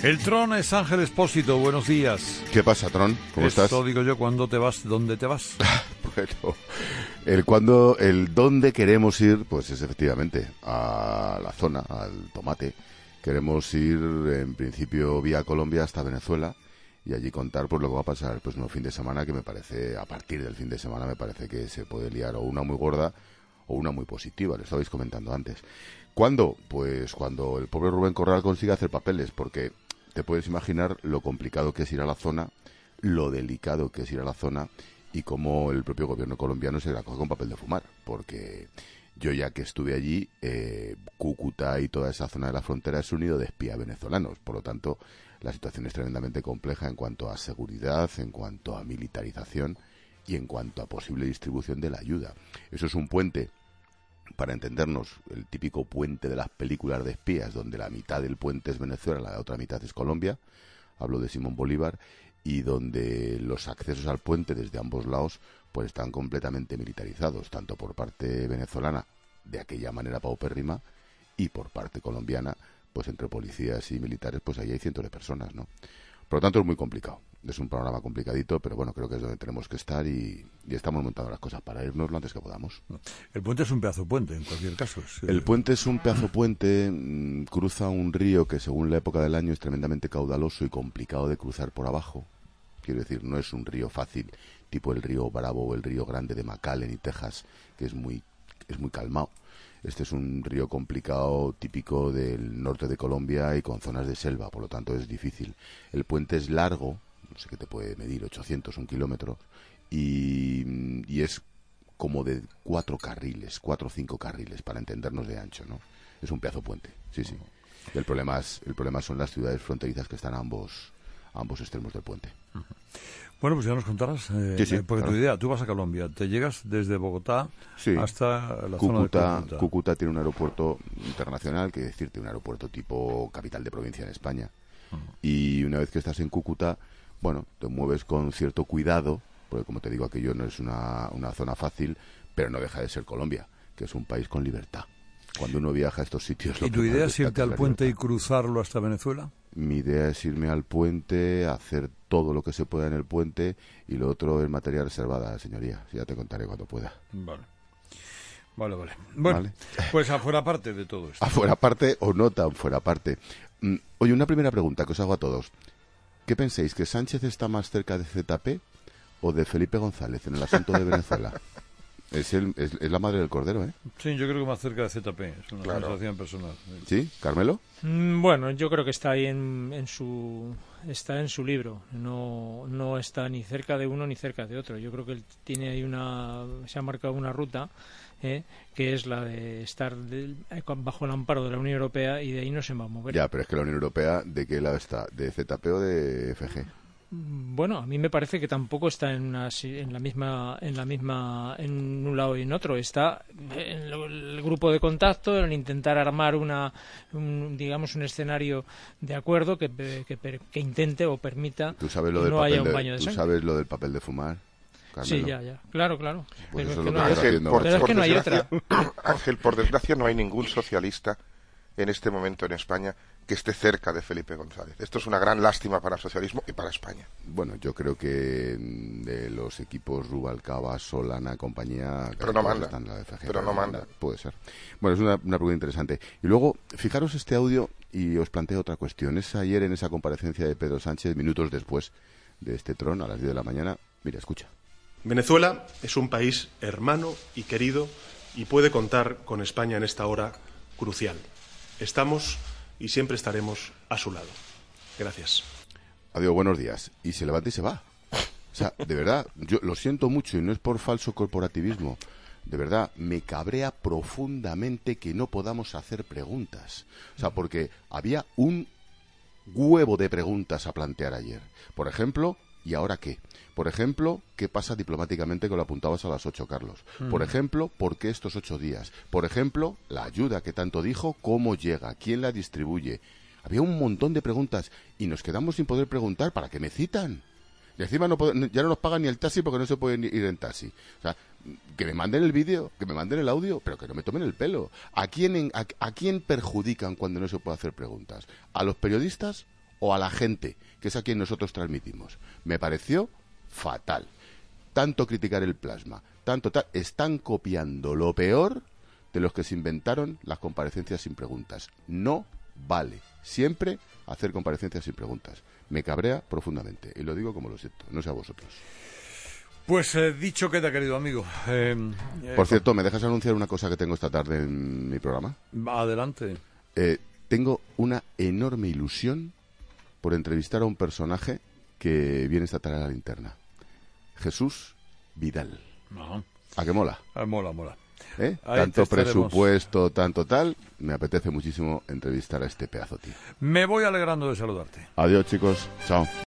El Tron es Ángel Expósito, buenos días. ¿Qué pasa, Tron? ¿Cómo estás? Eso digo yo, ¿cuándo te vas? ¿Dónde te vas? Bueno, el dónde queremos ir, pues es efectivamente a la zona, al tomate. Queremos ir, en principio, vía Colombia hasta Venezuela y allí contar pues lo que va a pasar el próximo fin de semana, que me parece, a partir del fin de semana, me parece que se puede liar o una muy gorda o una muy positiva, lo estabais comentando antes. ¿Cuándo? Pues cuando el pobre Rubén Corral consiga hacer papeles, porque te puedes imaginar lo complicado que es ir a la zona, lo delicado que es ir a la zona y cómo el propio gobierno colombiano se la coge con papel de fumar. Porque yo, ya que estuve allí, Cúcuta y toda esa zona de la frontera es un nido de espías venezolanos. Por lo tanto, la situación es tremendamente compleja en cuanto a seguridad, en cuanto a militarización y en cuanto a posible distribución de la ayuda. Eso es un puente, para entendernos, el típico puente de las películas de espías, donde la mitad del puente es Venezuela, la otra mitad es Colombia, hablo de Simón Bolívar, y donde los accesos al puente desde ambos lados pues están completamente militarizados, tanto por parte venezolana, de aquella manera paupérrima, y por parte colombiana, pues entre policías y militares, pues ahí hay cientos de personas, ¿no? Por lo tanto, es muy complicado. Es un panorama complicadito, pero bueno, creo que es donde tenemos que estar y estamos montando las cosas para irnos lo antes que podamos. El puente es un pedazo de puente, en cualquier caso. El puente es un pedazo puente, cruza un río que según la época del año es tremendamente caudaloso y complicado de cruzar por abajo. Quiero decir, no es un río fácil, tipo el río Bravo o el río Grande de McAllen y Texas, que es muy calmado. Este es un río complicado, típico del norte de Colombia y con zonas de selva, por lo tanto es difícil. El puente es largo, no sé qué te puede medir, 800, 1 kilómetro, y es como de 4 o 5 carriles, para entendernos de ancho, ¿no? Es un pedazo puente, sí. Y el problema son las ciudades fronterizas que están a ambos extremos del puente. Bueno, pues ya nos contarás, porque claro. tu idea, tú vas a Colombia, te llegas desde Bogotá hasta la zona de Cúcuta. Cúcuta tiene un aeropuerto internacional, que decirte, un aeropuerto tipo capital de provincia en España. Y una vez que estás en Cúcuta, bueno, te mueves con cierto cuidado, porque como te digo, aquello no es una zona fácil, pero no deja de ser Colombia, que es un país con libertad. Cuando uno viaja a estos sitios... ¿Y tu idea es irte al puente y cruzarlo hasta Venezuela? Mi idea es irme al puente, hacer todo lo que se pueda en el puente, y lo otro es materia reservada, señoría. Ya te contaré cuando pueda. Vale. Bueno, ¿vale? Pues afuera parte de todo esto. Afuera parte o no tan fuera parte. Oye, una primera pregunta que os hago a todos. ¿Qué pensáis? ¿Que Sánchez está más cerca de ZP o de Felipe González en el asunto de Venezuela? Es la madre del cordero, ¿eh? Sí, yo creo que más cerca de ZP, es una sensación personal. ¿Sí? ¿Carmelo? Bueno, yo creo que está ahí está en su libro, no está ni cerca de uno ni cerca de otro. Yo creo que él tiene ahí se ha marcado una ruta, que es la de estar bajo el amparo de la Unión Europea, y de ahí no se va a mover. Ya, pero es que la Unión Europea, ¿de qué lado está? ¿De ZP o de FG? Bueno, a mí me parece que tampoco está en la misma, en un lado y en otro. Está en el grupo de contacto, en intentar armar digamos, un escenario de acuerdo que intente o permita que no haya un baño de sangre. ¿Tú sabes lo del papel de fumar, Carmelo? Sí, ya. Claro. Pues pero es que no hay otra. Ángel, por desgracia no hay ningún socialista en este momento en España que esté cerca de Felipe González. Esto es una gran lástima para el socialismo y para España. Bueno, yo creo que de los equipos Rubalcaba, Solana, compañía... Pero no manda. Pero no manda. Puede ser. Bueno, es una pregunta interesante. Y luego, fijaros este audio y os planteo otra cuestión. Es ayer en esa comparecencia de Pedro Sánchez, minutos después de este Tron, a las 10 de la mañana. Mira, escucha. Venezuela es un país hermano y querido y puede contar con España en esta hora crucial. Estamos y siempre estaremos a su lado. Gracias. Adiós, buenos días. Y se levanta y se va. O sea, de verdad, yo lo siento mucho y no es por falso corporativismo. De verdad, me cabrea profundamente que no podamos hacer preguntas. O sea, porque había un huevo de preguntas a plantear ayer. Por ejemplo, ¿y ahora qué? Por ejemplo, ¿qué pasa diplomáticamente que lo apuntabas a las 8, Carlos? Por ejemplo, ¿por qué estos 8 días? Por ejemplo, la ayuda que tanto dijo, ¿cómo llega? ¿Quién la distribuye? Había un montón de preguntas y nos quedamos sin poder preguntar. ¿Para qué me citan? Y encima ya no nos pagan ni el taxi porque no se pueden ir en taxi. O sea, que me manden el vídeo, que me manden el audio, pero que no me tomen el pelo. ¿A quién perjudican cuando no se puede hacer preguntas? ¿A los periodistas o a la gente, que es a quien nosotros transmitimos. Me pareció fatal. Tanto criticar el plasma, están copiando lo peor de los que se inventaron las comparecencias sin preguntas. No vale siempre hacer comparecencias sin preguntas. Me cabrea profundamente, y lo digo como lo siento, no sé a vosotros. Pues dicho queda, querido amigo. Por cierto, ¿me dejas anunciar una cosa que tengo esta tarde en mi programa? Adelante. Tengo una enorme ilusión por entrevistar a un personaje que viene esta tarde a la linterna. Jesús Vidal. Ajá. ¿A qué mola? Mola. Tanto presupuesto, tanto tal. Me apetece muchísimo entrevistar a este pedazo tío. Me voy alegrando de saludarte. Adiós, chicos. Chao.